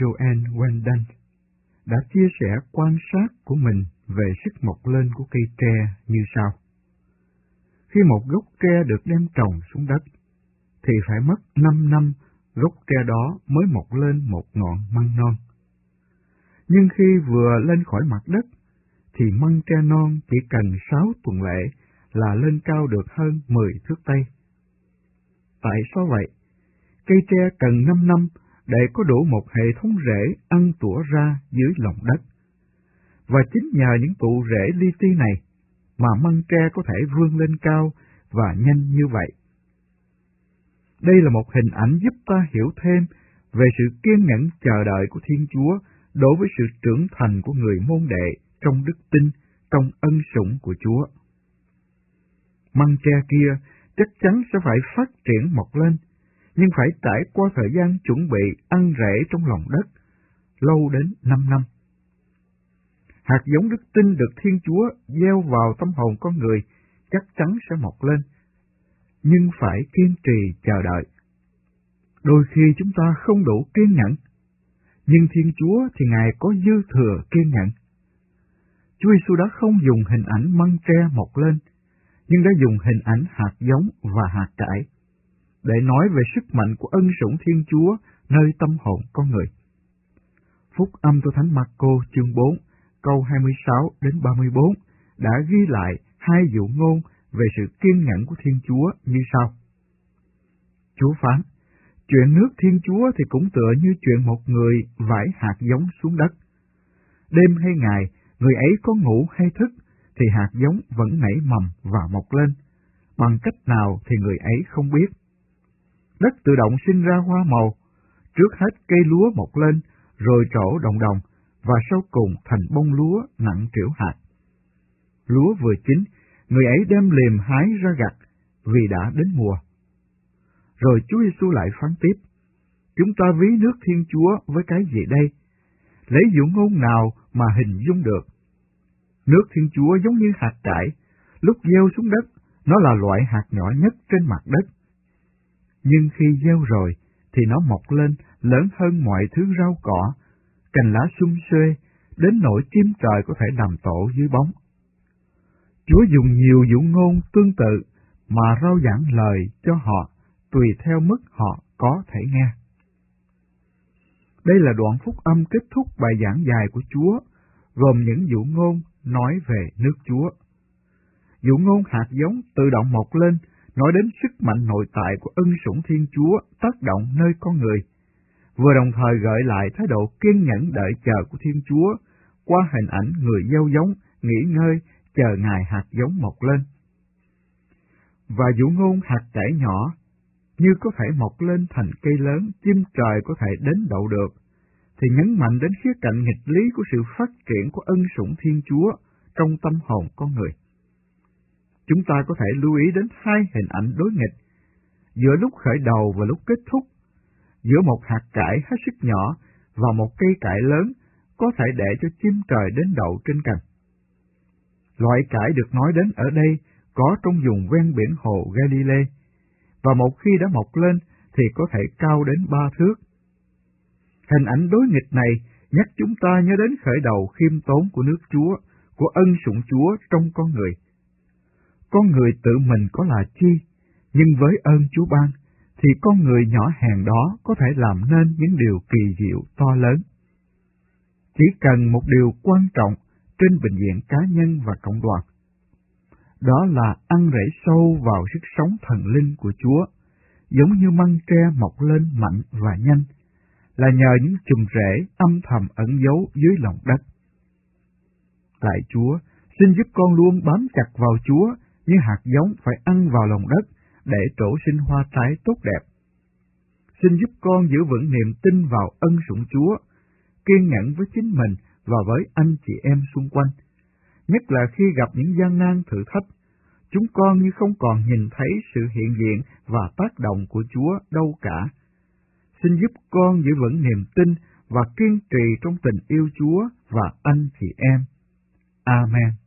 Joanne Wendell đã chia sẻ quan sát của mình về sức mọc lên của cây tre như sau. Khi một gốc tre được đem trồng xuống đất, thì phải mất 5 năm gốc tre đó mới mọc lên một ngọn măng non. Nhưng khi vừa lên khỏi mặt đất, thì măng tre non chỉ cần 6 tuần lễ là lên cao được hơn 10 thước tây. Tại sao vậy? Cây tre cần 5 năm để có đủ một hệ thống rễ ăn tủa ra dưới lòng đất. Và chính nhờ những tụ rễ li ti này mà măng tre có thể vươn lên cao và nhanh như vậy. Đây là một hình ảnh giúp ta hiểu thêm về sự kiên nhẫn chờ đợi của Thiên Chúa đối với sự trưởng thành của người môn đệ trong đức tin, trong ân sủng của Chúa. Măng tre kia chắc chắn sẽ phải phát triển mọc lên, nhưng phải trải qua thời gian chuẩn bị ăn rễ trong lòng đất, lâu đến 5 năm. Hạt giống đức tin được Thiên Chúa gieo vào tâm hồn con người chắc chắn sẽ mọc lên, nhưng phải kiên trì chờ đợi. Đôi khi chúng ta không đủ kiên nhẫn, nhưng Thiên Chúa thì Ngài có dư thừa kiên nhẫn. Chúa Giêsu đã không dùng hình ảnh măng tre mọc lên, nhưng đã dùng hình ảnh hạt giống và hạt cải, để nói về sức mạnh của ân sủng Thiên Chúa nơi tâm hồn con người. Phúc âm của Thánh Marco chương 4, câu 26 đến 34 đã ghi lại hai dụ ngôn về sự kiên nhẫn của Thiên Chúa như sau. Chúa phán, chuyện nước Thiên Chúa thì cũng tựa như chuyện một người vải hạt giống xuống đất. Đêm hay ngày, người ấy có ngủ hay thức, thì hạt giống vẫn nảy mầm và mọc lên. Bằng cách nào thì người ấy không biết. Đất tự động sinh ra hoa màu, trước hết cây lúa mọc lên, rồi trổ đồng đồng, và sau cùng thành bông lúa nặng trĩu hạt. Lúa vừa chín, người ấy đem liềm hái ra gặt, vì đã đến mùa. Rồi Chúa Giêsu lại phán tiếp, chúng ta ví nước Thiên Chúa với cái gì đây? Lấy dụ ngôn nào mà hình dung được? Nước Thiên Chúa giống như hạt cải, lúc gieo xuống đất, nó là loại hạt nhỏ nhất trên mặt đất. Nhưng khi gieo rồi, thì nó mọc lên lớn hơn mọi thứ rau cỏ, cành lá sum xuê, đến nỗi chim trời có thể làm tổ dưới bóng. Chúa dùng nhiều dụ ngôn tương tự mà rao giảng lời cho họ, tùy theo mức họ có thể nghe. Đây là đoạn phúc âm kết thúc bài giảng dài của Chúa, gồm những dụ ngôn nói về nước Chúa. Dụ ngôn hạt giống tự động mọc lên, nói đến sức mạnh nội tại của ân sủng Thiên Chúa tác động nơi con người, vừa đồng thời gợi lại thái độ kiên nhẫn đợi chờ của Thiên Chúa qua hình ảnh người gieo giống, nghỉ ngơi, chờ ngày hạt giống mọc lên. Và dụ ngôn hạt cải nhỏ, như có thể mọc lên thành cây lớn, chim trời có thể đến đậu được, thì nhấn mạnh đến khía cạnh nghịch lý của sự phát triển của ân sủng Thiên Chúa trong tâm hồn con người. Chúng ta có thể lưu ý đến hai hình ảnh đối nghịch, giữa lúc khởi đầu và lúc kết thúc, giữa một hạt cải hết sức nhỏ và một cây cải lớn có thể để cho chim trời đến đậu trên cành. Loại cải được nói đến ở đây có trong vùng ven biển hồ Galilee, và một khi đã mọc lên thì có thể cao đến 3 thước. Hình ảnh đối nghịch này nhắc chúng ta nhớ đến khởi đầu khiêm tốn của nước Chúa, của ân sủng Chúa trong con người. Con người tự mình có là chi, nhưng với ơn Chúa ban, thì con người nhỏ hèn đó có thể làm nên những điều kỳ diệu to lớn. Chỉ cần một điều quan trọng trên bình diện cá nhân và cộng đoàn, đó là ăn rễ sâu vào sức sống thần linh của Chúa, giống như măng tre mọc lên mạnh và nhanh, là nhờ những chùm rễ âm thầm ẩn giấu dưới lòng đất. Lạy Chúa, xin giúp con luôn bám chặt vào Chúa như hạt giống phải ăn vào lòng đất để trổ sinh hoa trái tốt đẹp. Xin giúp con giữ vững niềm tin vào ân sủng Chúa, kiên nhẫn với chính mình và với anh chị em xung quanh, nhất là khi gặp những gian nan thử thách. Chúng con như không còn nhìn thấy sự hiện diện và tác động của Chúa đâu cả. Xin giúp con giữ vững niềm tin và kiên trì trong tình yêu Chúa và anh chị em. Amen.